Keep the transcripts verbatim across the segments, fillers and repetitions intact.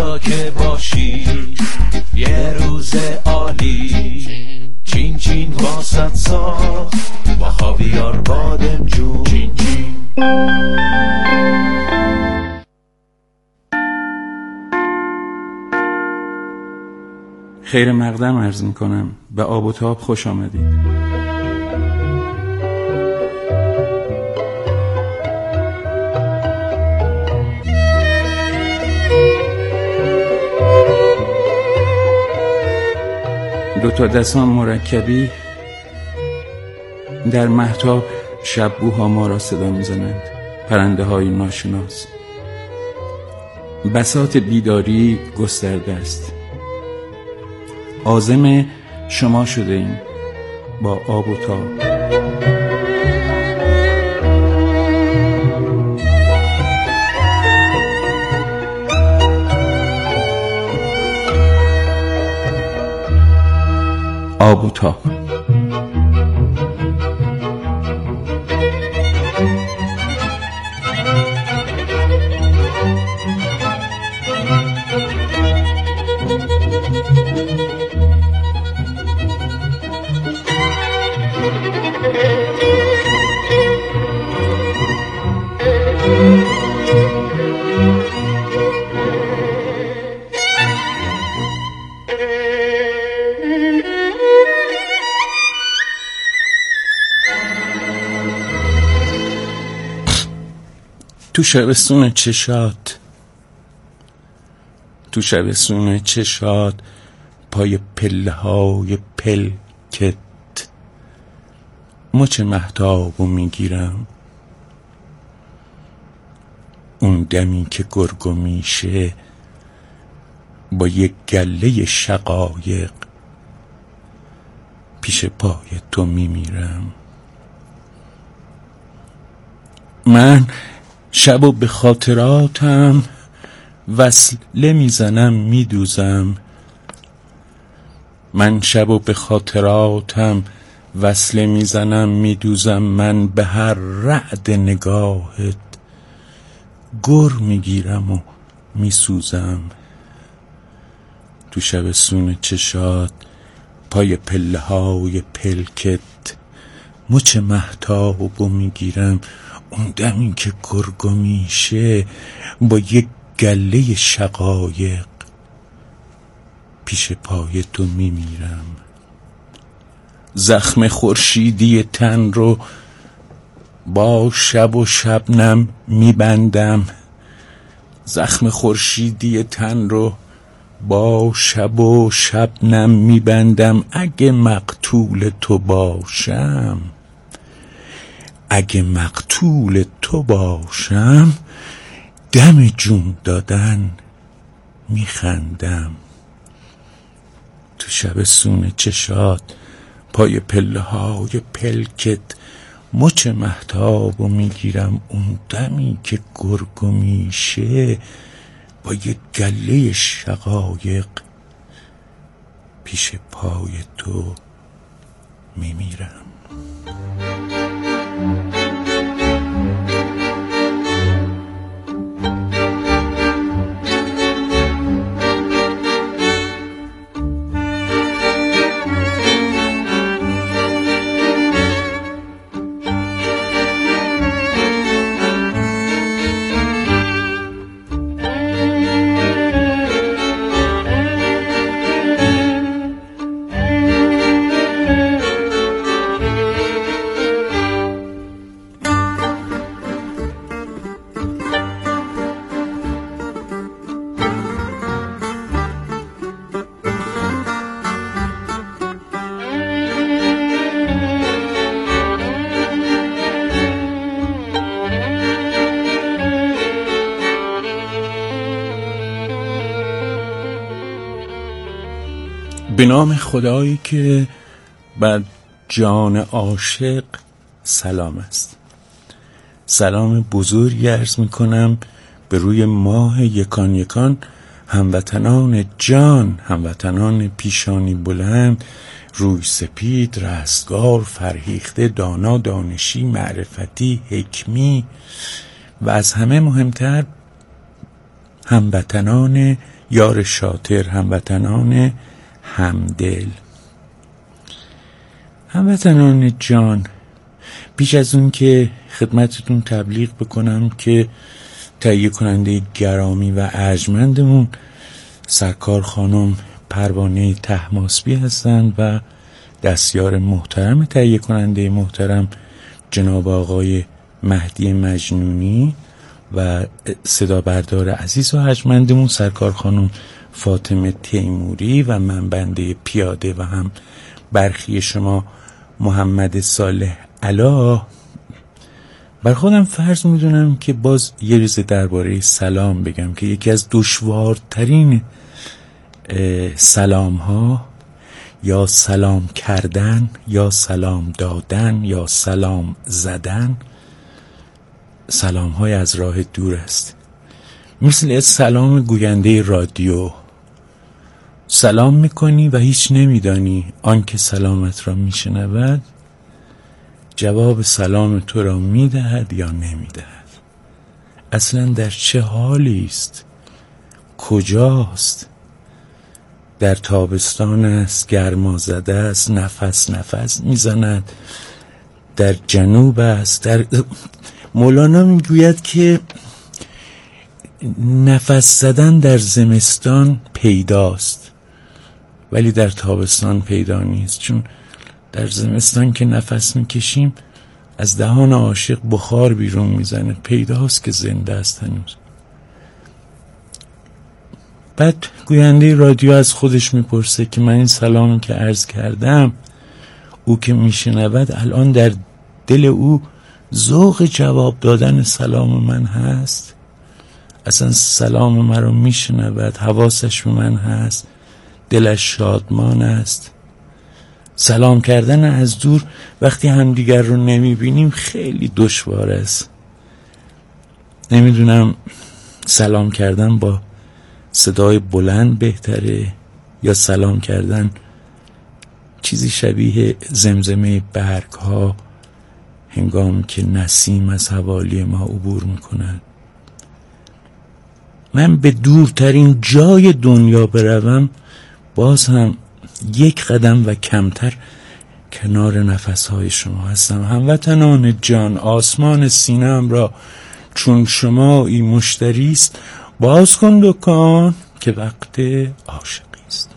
جا که باشی یه روز عالی، چین چین واسط ساخت با خاویار بادمجون. چین چین خیر مقدم عرض میکنم. به آب و تاب خوش آمدید. دو تا دستان مرکبی در مهتاب شب‌بوها ما را صدا میزنند، پرنده های ناشناس. بساط بیداری گسترده است. عازم شما شده ایم با آب و تاب. آب و تاب. تو شبستون چشات، تو شبستون چشات، پای پله های پلکت مچ مهتابو میگیرم. اون دمی که گرگو میشه با یک گله شقایق پیش پای تو میمیرم. من شبو به خاطراتم وصله میزنم میدوزم. من شبو به خاطراتم وصله میزنم میدوزم. من به هر رعد نگاهت گر میگیرم و میسوزم. تو شبستون چشات، پای پله های پلکت مچ مهتابو میگیرم. اون دمی که گرگو میشه با یک گله شقایق پیش پای تو میمیرم. زخم خورشیدی تن رو با شب و شبنم میبندم. زخم خورشیدی تن رو با شب و شبنم میبندم. اگه مقتول تو باشم، اگه مقتول تو باشم، دم جون دادن میخندم. تو شبستون چشات، پای پله های پلکت مچ مهتابو میگیرم. اون دمی که گرگو میشه با یک گله شقایق پیش پای تو میمیرم. به نام خدایی که بر جان عاشق سلام است. سلام بزرگی عرض می کنم به روی ماه یکان یکان، هموطنان جان، هموطنان پیشانی بلند، روی سپید، رستگار، فرهیخته، دانا، دانشی، معرفتی، حکمی و از همه مهمتر هموطنان یار شاطر، هموطنان همدل. هموطنان جان، پیش از اون که خدمتتون تبلیغ بکنم که تهیه کننده گرامی و ارجمندمون سرکار خانم پروانه طهماسبی هستند و دستیار محترم تهیه کننده محترم جناب آقای مهدی مجنونی و صدا بردار عزیز و ارجمندمون سرکار خانم فاطمه تیموری و من بنده پیاده و هم برخی شما محمد صالح علا. بر خودم فرض میدونم که باز یه ریزه درباره سلام بگم که یکی از دشوارترین سلام ها یا سلام کردن یا سلام دادن یا سلام زدن سلام های از راه دور است. مثل سلام گوینده رادیو، سلام میکنی و هیچ نمیدانی آنکه سلامت را میشنود جواب سلام تو را میدهد یا نمیدهد، اصلا در چه حالی است، کجاست، در تابستان است، گرما زده است، نفس نفس میزند، در جنوب است. در مولانا میگوید که نفس زدن در زمستان پیداست ولی در تابستان پیدا نیست، چون در زمستان که نفس میکشیم از دهان عاشق بخار بیرون میزنه، پیداست که زنده است هنوز. بعد گوینده رادیو از خودش میپرسه که من این سلامی که عرض کردم او که میشنود الان در دل او ذوق جواب دادن سلام من هست؟ اصلا سلام من رو میشنود، حواسش به من هست، دلش شادمان است؟ سلام کردن از دور وقتی همدیگر رو نمیبینیم خیلی دشوار است. نمیدونم سلام کردن با صدای بلند بهتره یا سلام کردن چیزی شبیه زمزمه برگ ها هنگامی که نسیم از حوالی ما عبور میکند. من به دورترین جای دنیا بروم باز هم یک قدم و کمتر کنار نفسهای شما هستم. هموطنان جان، آسمان سینه‌ام را چون شمایی مشتری است، باز کن دکان که وقت عاشقی است.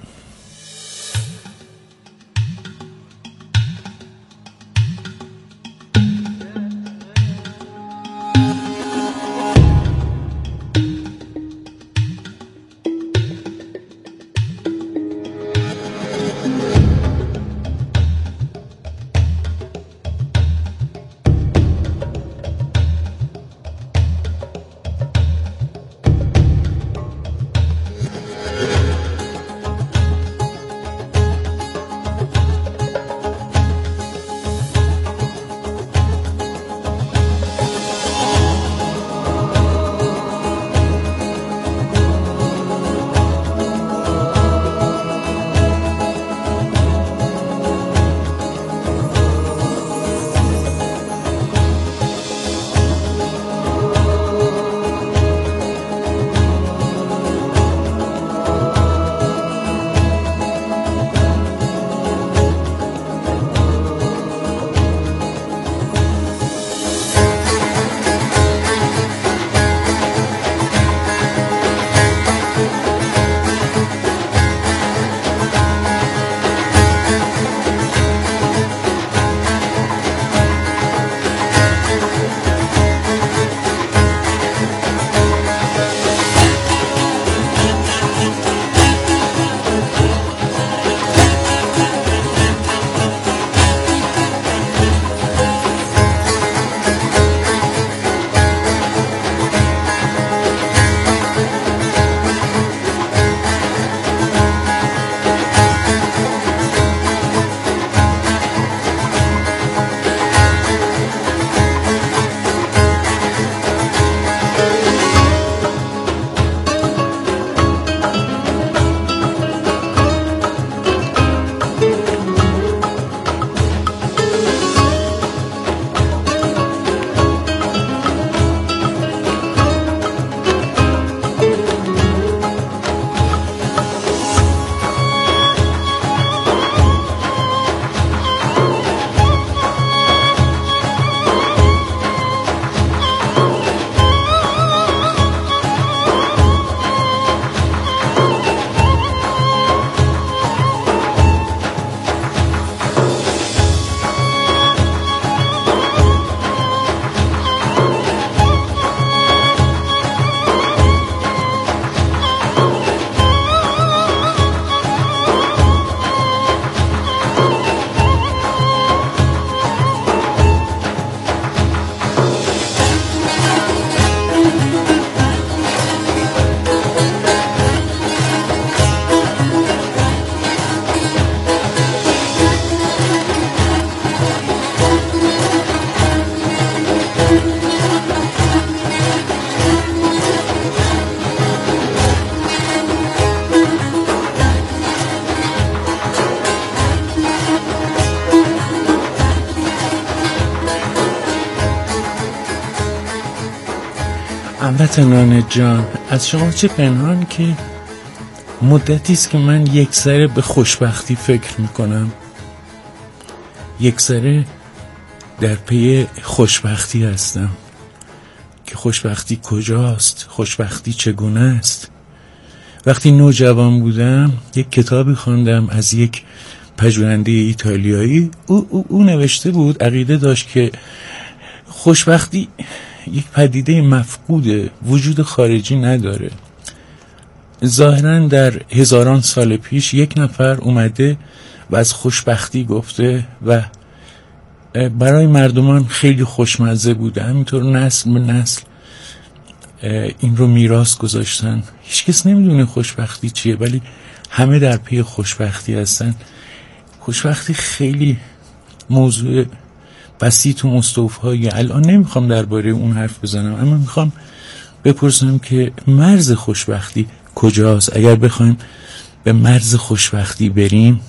هموطنان جان، از شما چه پنهان که مدتی است که من یک سره به خوشبختی فکر میکنم، یک سره در پی خوشبختی هستم که خوشبختی کجاست، خوشبختی چگونه است. وقتی نوجوان بودم یک کتابی خواندم از یک پژوهنده ایتالیایی. او, او, او نوشته بود، عقیده داشت که خوشبختی یک پدیده مفقوده، وجود خارجی نداره. ظاهراً در هزاران سال پیش یک نفر اومده و از خوشبختی گفته و برای مردمان خیلی خوشمزه بوده. همینطور نسل به نسل این رو میراث گذاشتن. هیچ کس نمیدونه خوشبختی چیه، ولی همه در پی خوشبختی هستن. خوشبختی خیلی موضوع بسیط و مستوفایی. الان نمیخوام درباره اون حرف بزنم، اما میخوام بپرسم که مرز خوشبختی کجاست؟ اگر بخوایم به مرز خوشبختی بریم،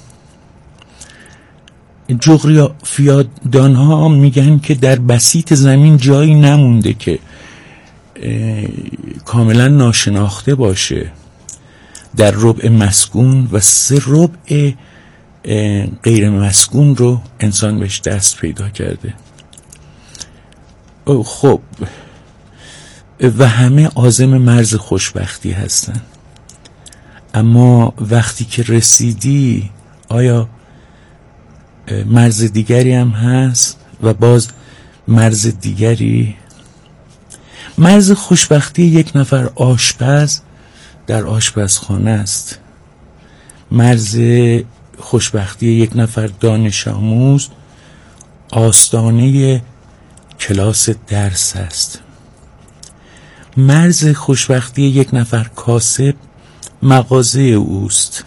جغرافیادان ها میگن که در بسیط زمین جایی نمونده که کاملا ناشناخته باشه. در ربع مسکون و سه ربع غیر مسکون رو انسان بهش دست پیدا کرده. خب و همه عازم مرز خوشبختی هستن، اما وقتی که رسیدی آیا مرز دیگری هم هست و باز مرز دیگری؟ مرز خوشبختی یک نفر آشپز در آشپزخانه است. مرز خوشبختی یک نفر دانش آموز آستانه کلاس درس است. مرز خوشبختی یک نفر کاسب مغازه اوست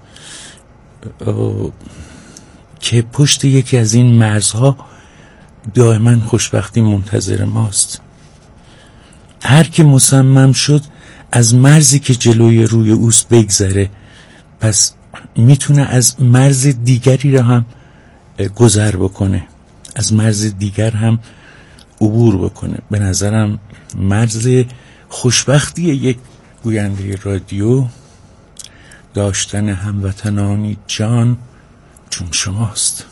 که پشت یکی از این مرزها دائما خوشبختی منتظر ماست. هر که مصمم شد از مرزی که جلوی روی اوست بگذره، پس میتونه از مرز دیگری را هم گذر بکنه، از مرز دیگر هم عبور بکنه. به نظرم مرز خوشبختی یک گوینده رادیو داشتن هموطنانی جان چون شماست.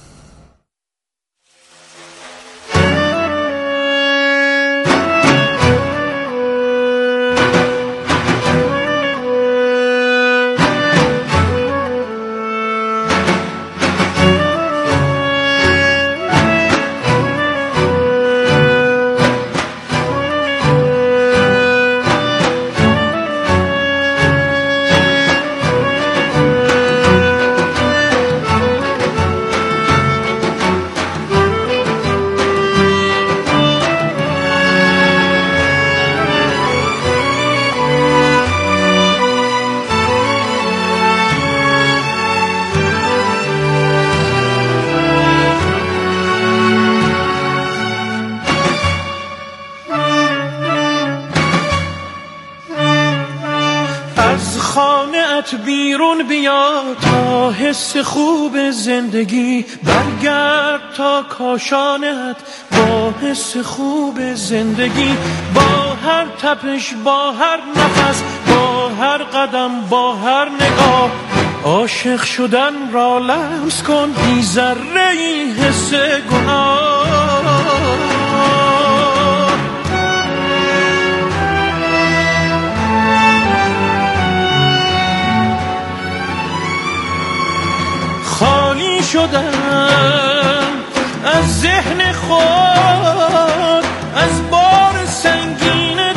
بیرون بیا تا حس خوب زندگی، برگرد تا کاشانت با حس خوب زندگی، با هر تپش، با هر نفس، با هر قدم، با هر نگاه، عاشق شدن را لمس کن بی ذره ای حس گناه. خالی شدم از ذهن خود، از بار سنگین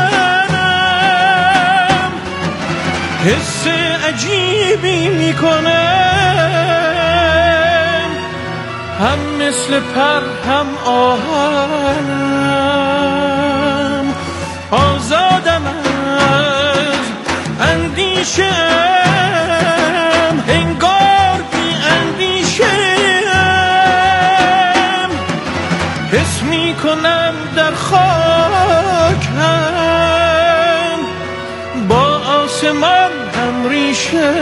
تنم، حس عجیبی میکنم، هم مثل پر هم آهنم. آزادم از اندیشه، کنم در خاک هم با آسمان هم ریشه.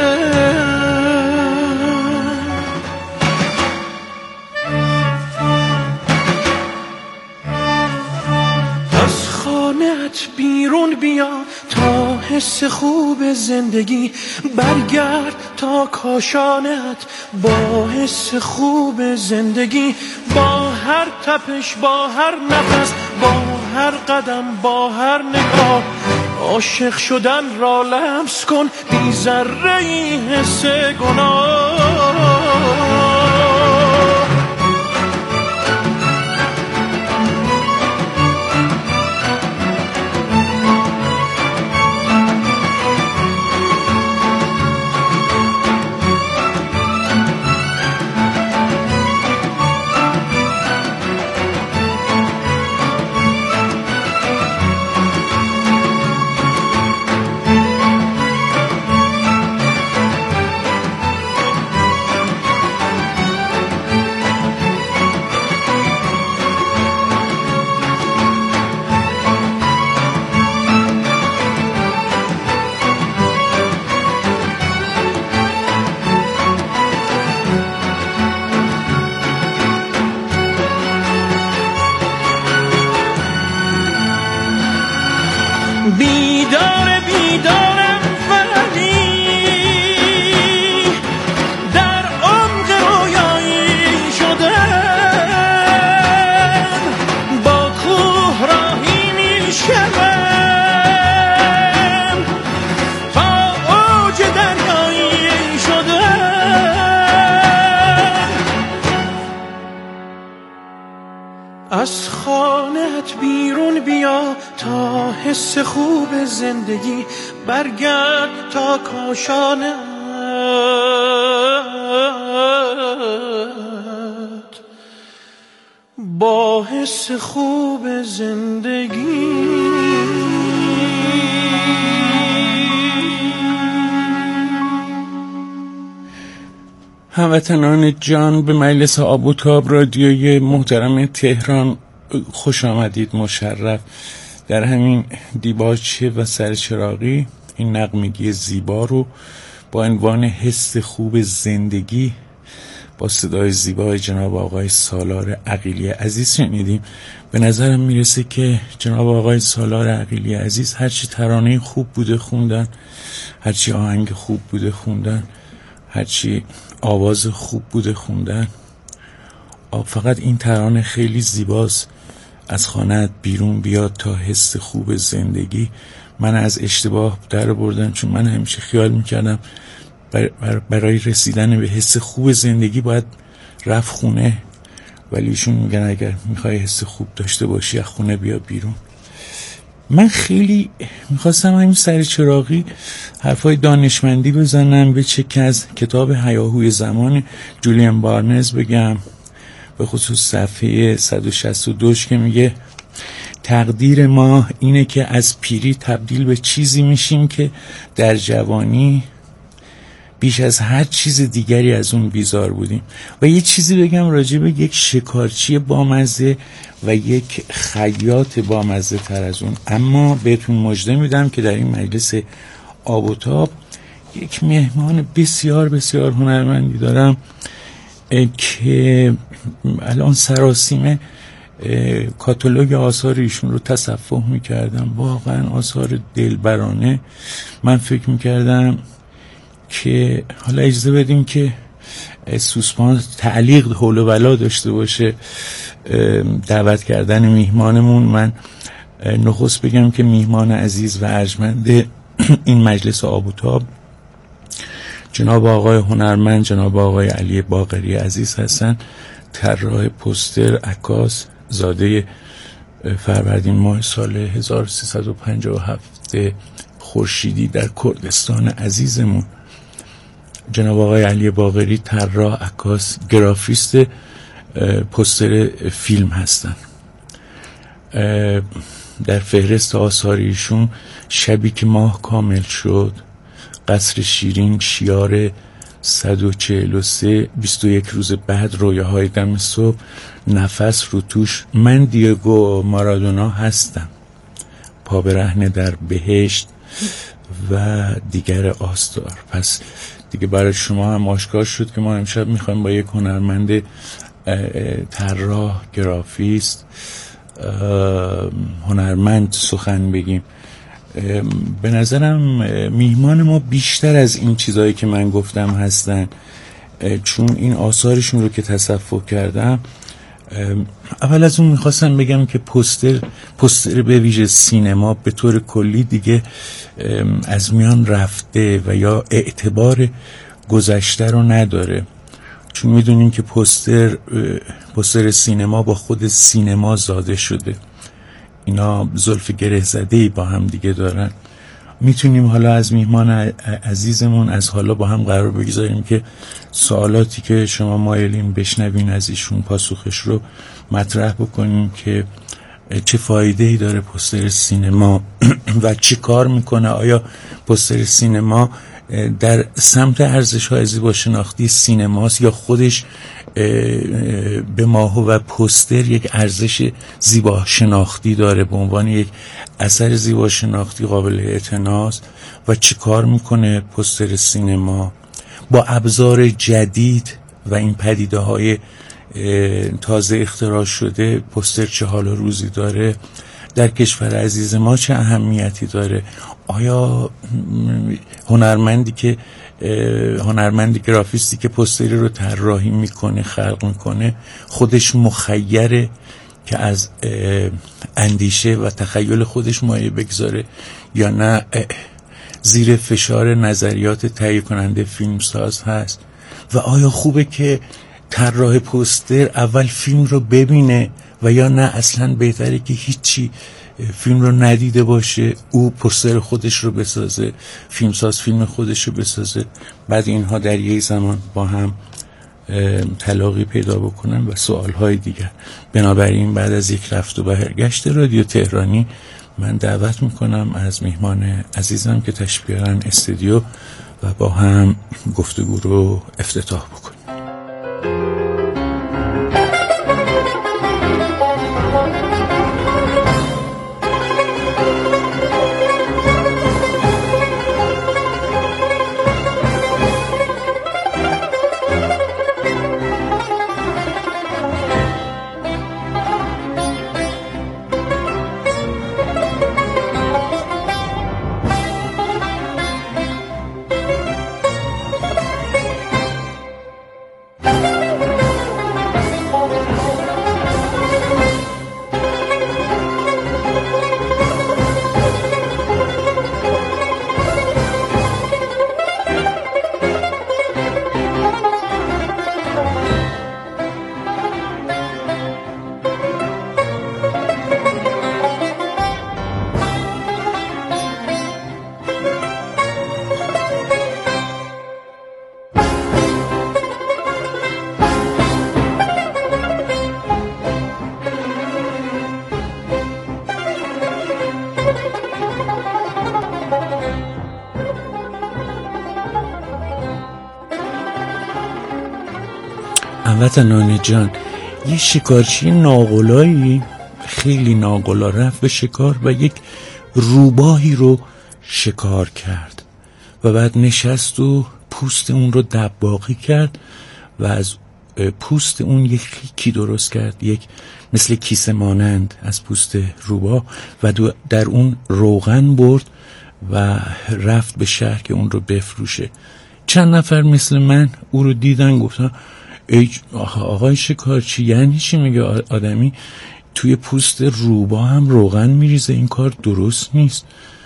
از خاک خانه‌ات بیرون بیا تا حس خوب زندگی، برگرد تا کاشانه‌ات با حس خوب زندگی، با هر تپش، با هر نفس، با هر قدم، با هر نگاه، عاشق شدن را لمس کن بی ذره ای حس گناه. بیدار بیدارم ولی در عمق رویایی شدم، با کوه راهی می شدم تا اوج دریایی شدم. از خانه‌ات بیرون بیا تا حس خوب زندگی، برگرد تا کاشانه‌ات با حس خوب زندگی. هموطنان جان، به مجلس آب و تاب رادیوی محترم تهران خوش آمدید. مشرف در همین دیباچه و سرچراغی این نغمگی زیبا رو با عنوان حس خوب زندگی با صدای زیبای جناب آقای سالار عقیلی عزیز شنیدیم. به نظرم میرسه که جناب آقای سالار عقیلی عزیز هرچی ترانه خوب بوده خوندن، هرچی آهنگ خوب بوده خوندن، هرچی آواز خوب بوده خوندن، فقط این ترانه خیلی زیباست. از خانه‌ات بیرون بیاد تا حس خوب زندگی من از اشتباه در بردم، چون من همیشه خیال میکردم برای رسیدن به حس خوب زندگی باید رفت خونه، ولی ایشون میگن اگر میخوای حس خوب داشته باشی از خونه بیا بیرون. من خیلی میخواستم همین سر چراغی حرفای دانشمندی بزنم، به چکه از کتاب هیاهوی زمان جولیان بارنز بگم، به خصوص صفحه صد و شصت و دو که میگه تقدیر ما اینه که از پیری تبدیل به چیزی میشیم که در جوانی بیش از هر چیز دیگری از اون بیزار بودیم. و یه چیزی بگم راجع به یک شکارچی بامزه و یک خیاط بامزه تر از اون، اما بهتون مژده میدم که در این مجلس آب و تاب یک مهمان بسیار بسیار هنرمندی دارم که الان سراسیمه کاتالوگ آثار ایشون رو تصفح میکردم. واقعا آثار دلبرانه. من فکر میکردم که حالا اجازه بدیم که سوسپان تعلیق حول و ولا داشته باشه دعوت کردن میهمانمون. من نخست بگم که میهمان عزیز و ارجمند این مجلس آب و تاب جناب آقای هنرمند جناب آقای علی باقری عزیز هستن، طراح پوستر، عکاس، زاده فروردین ماه سال هزار و سیصد و پنجاه و هفت خورشیدی در کردستان عزیزمون. جناب آقای علی باقری طراح، عکاس، گرافیست پوستر فیلم هستن. در فهرست آثار ایشون شبی که ماه کامل شد، قصر شیرین، شیار صد و چهل و سه، بیست و یک روز بعد، رویاهای دم صبح، نفس رو توش، من دیگو مارادونا هستم، پا برهنه در بهشت و دیگر آستار. پس دیگه برای شما هم آشکار شد که ما امشب میخوایم با یک هنرمند طراح، گرافیست، هنرمند سخن بگیم. به نظرم میهمان ما بیشتر از این چیزایی که من گفتم هستن، چون این آثارشون رو که تصفح کردم. اول از اون میخواستم بگم که پوستر پوستر به ویژه سینما به طور کلی دیگه از میان رفته و یا اعتبار گذشته رو نداره، چون میدونیم که پوستر پوستر سینما با خود سینما زاده شده، اینا زلف گره زده‌ای با هم دیگه دارن. میتونیم حالا از میهمان عزیزمون از حالا با هم قرار بگذاریم که سوالاتی که شما مایلین بشنوین از ایشون پاسخش رو مطرح بکنیم که چه فایده‌ای داره پوستر سینما و چی کار میکنه. آیا پوستر سینما در سمت ارزش‌های زیبا شناختی سینماست یا خودش به ماهو و پوستر یک ارزش زیبا شناختی داره به عنوان یک اثر زیبا شناختی قابل اعتناست و چی کار میکنه پوستر سینما با ابزار جدید و این پدیده های تازه اختراع شده. پوستر چه حال و روزی داره در کشور عزیز ما، چه اهمیتی داره؟ آیا هنرمندی که هنرمندی گرافیستی که پوستری رو طراحی میکنه خلق میکنه خودش مخیره که از اندیشه و تخیل خودش مایه بگذاره یا نه زیر فشار نظریات تهیه کننده فیلمساز هست؟ و آیا خوبه که طراح پوستر اول فیلم رو ببینه و یا نه اصلا بهتره که هیچی فیلم رو ندیده باشه، او پوستر خودش رو بسازه، فیلمساز فیلم خودش رو بسازه، بعد اینها در یک زمان با هم تلاقی پیدا بکنن و سوالهای دیگر. بنابراین بعد از یک رفت و برگشت رادیو تهرانی من دعوت میکنم از میهمان عزیزم که تشریف بیارن استودیو و با هم گفتگو رو افتتاح بکنیم. هموطنان جان، یه شکارچی ناقلایی خیلی ناقلا رفت به شکار و یک روباهی رو شکار کرد و بعد نشست و پوست اون رو دباغی کرد و از پوست اون یک خیکی درست کرد، یک مثل کیسه مانند از پوست روباه، و در اون روغن برد و رفت به شهر که اون رو بفروشه. چند نفر مثل من او رو دیدن، گفتن ای آقای شکارچی، یعنی چی میگه آدمی توی پوست روباه هم روغن میریزه؟ این کار درست نیست.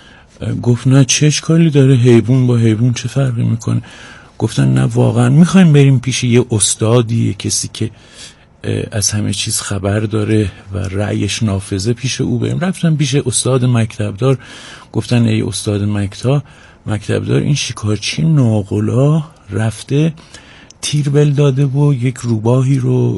گفت نه، چه اشکالی داره، حیوان با حیوان چه فرقی میکنه؟ گفتن نه واقعا میخوایم بریم پیش یه استادی، کسی که از همه چیز خبر داره و رأیش نافذه، پیش او بریم. رفتن پیش استاد مکتبدار، گفتن ای استاد مکتب مکتبدار، این شکارچی ناقلا رفته تیر بل داده و یک روباهی رو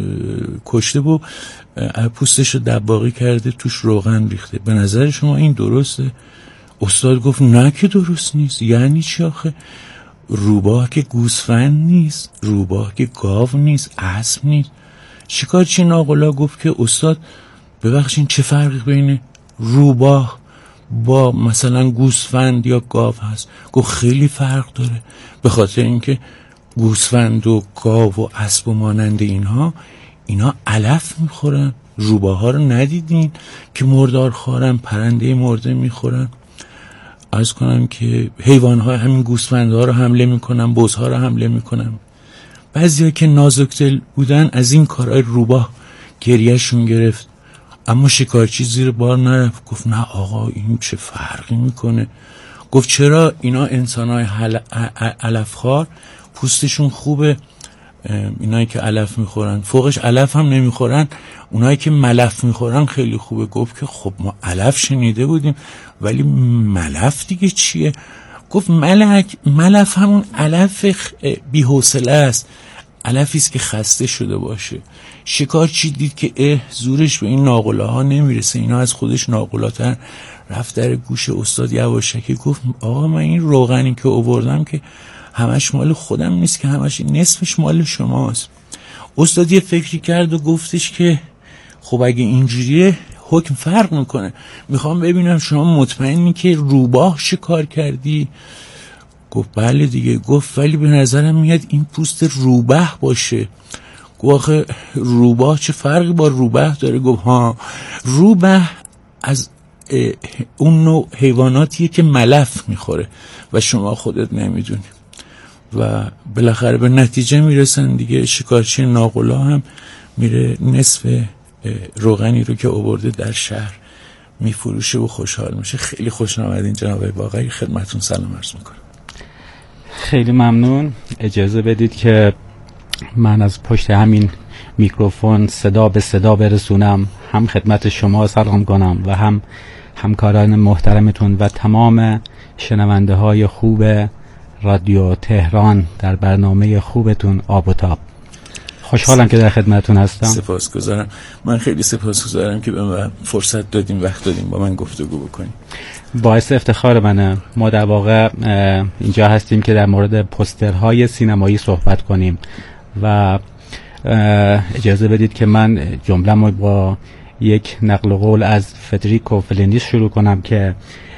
کشته و پوستش رو دباغی کرده، توش روغن ریخته. به نظر شما این درسته؟ استاد گفت نه که درست نیست. یعنی چی آخه؟ روباه که گوسفند نیست، روباه که گاو نیست، اسب نیست. شکارچی ناقلا گفت که استاد ببخشین، چه فرقی بین روباه با مثلا گوسفند یا گاو هست؟ گفت خیلی فرق داره، به خاطر اینکه گوسفند و گاو و اسب و مانند اینها اینا علف میخورن، روباها رو ندیدین که مردار خورن، پرنده مرده میخورن؟ عرض کنم که حیوان‌ها همین گوسفندها رو حمله میکنن، بزها رو حمله میکنن. بعضیا که نازک دل بودن از این کارهای روباه گریهشون گرفت، اما شکارچی زیر بار نرفت. گفت نه آقا این چه فرقی میکنه. گفت چرا؟ اینا انسان‌های علفخوار پوستشون خوبه، اینایی که علف میخورن فوقش علف هم نمیخورن، اونایی که ملف میخورن خیلی خوبه. گفت که خب ما علف شنیده بودیم ولی ملف دیگه چیه؟ گفت ملک ملف همون علف بی‌حوصله است، علفی است که خسته شده باشه. شکارچی دید که اه زورش به این ناقلا ها نمیرسه، اینا از خودش ناقلاتر. رفت در گوش استاد یواشکی گفت آقا من این روغنی که آوردم که همش مال خودم نیست که، همش نصفش مال شماست. استاد یه فکری کرد و گفتش که خب اگه اینجوریه حکم فرق میکنه، میخوام ببینم شما مطمئنی که روباه شکار کردی؟ گفت بله دیگه. گفت ولی به نظرم میاد این پوست روبه باشه. گفت آخه روباه چه فرقی با روبه داره؟ گفت ها، روبه از اون نوع حیواناتیه که ملف میخوره و شما خودت نمیدونی. و بالاخره به نتیجه میرسن دیگه. شکارچی ناقلا هم میره نصف روغنی رو که آورده در شهر میفروشه و خوشحال میشه. خیلی خوش آمدین جناب باقری، خدمتون سلام عرض میکنم. خیلی ممنون. اجازه بدید که من از پشت همین میکروفون صدا به صدا برسونم، هم خدمت شما سلام کنم و هم همکاران محترمتون و تمام شنونده های خوب رادیو تهران در برنامه خوبتون آب و تاب. خوشحالم که در خدمتتون هستم. سپاسگزارم. من خیلی سپاسگزارم که به من فرصت دادیم، وقت دادیم با من گفتگو بکنیم. باعث افتخار منه. ما در واقع اینجا هستیم که در مورد پوسترهای سینمایی صحبت کنیم و اجازه بدید که من جمله‌مو با یک نقل قول از فدریکو فلینی شروع کنم که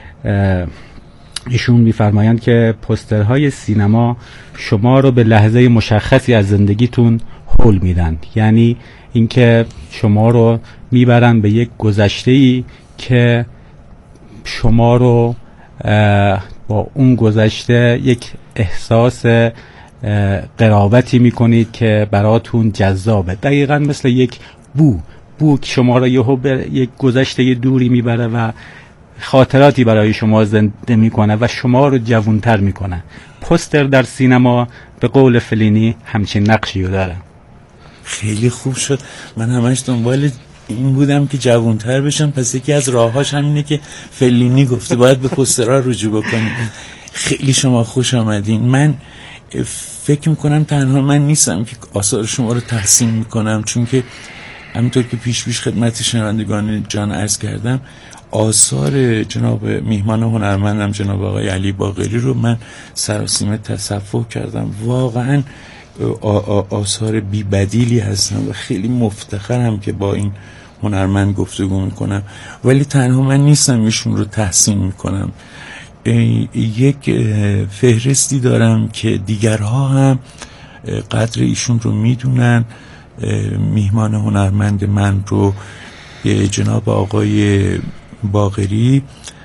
ایشون می‌فرمایند که پوسترهای سینما شما رو به لحظه مشخصی از زندگیتون هول میدن، یعنی اینکه شما رو میبرن به یک گذشته‌ای که شما رو با اون گذشته یک احساس قرابتی میکنید که براتون جذابه. دقیقاً مثل یک بو بو که شما رو یهو به یک گذشته دوری میبره و خاطراتی برای شما زنده میکنه و شما رو جوانتر میکنه. پوستر در سینما به قول فلینی همچین نقشی رو داره. خیلی خوب شد. من همش دنبال این بودم که جوانتر بشم، پس یکی از راهاش همینه که فلینی گفته باید به پوسترها رجوع بکنیم. خیلی شما خوش آمدین. من فکر میکنم تنها من نیستم که آثار شما رو تحسین میکنم، چون که همینطور که پیش پیش خدمت شنوندگان جان عرض کردم، آثار جناب میهمان هنرمندم جناب آقای علی باقری رو من سراسیمه تصفح کردم. واقعا آثار بی بدیلی هستن و خیلی مفتخرم که با این هنرمند گفتگو میکنم. ولی تنها من نیستم ایشون رو تحسین میکنم. یک فهرستی دارم که دیگرها هم قدر ایشون رو میدونن. میهمان هنرمند من رو جناب آقای باقری